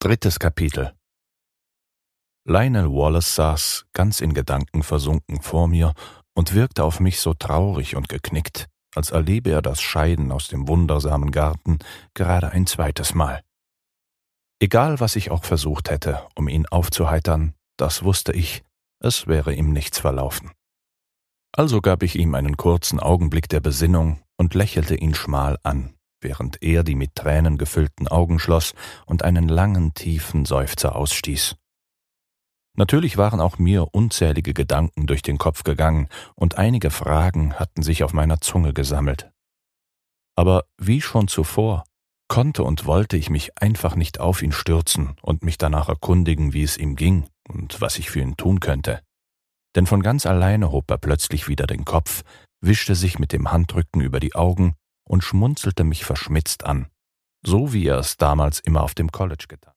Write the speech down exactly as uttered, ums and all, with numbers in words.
Drittes Kapitel. Lionel Wallace saß, ganz in Gedanken versunken, vor mir und wirkte auf mich so traurig und geknickt, als erlebe er das Scheiden aus dem wundersamen Garten gerade ein zweites Mal. Egal, was ich auch versucht hätte, um ihn aufzuheitern, das wusste ich, es wäre ihm nichts verlaufen. Also gab ich ihm einen kurzen Augenblick der Besinnung und lächelte ihn schmal an, während er die mit Tränen gefüllten Augen schloss und einen langen, tiefen Seufzer ausstieß. Natürlich waren auch mir unzählige Gedanken durch den Kopf gegangen und einige Fragen hatten sich auf meiner Zunge gesammelt. Aber wie schon zuvor, konnte und wollte ich mich einfach nicht auf ihn stürzen und mich danach erkundigen, wie es ihm ging und was ich für ihn tun könnte. Denn von ganz alleine hob er plötzlich wieder den Kopf, wischte sich mit dem Handrücken über die Augen und schmunzelte mich verschmitzt an, so wie er es damals immer auf dem College getan.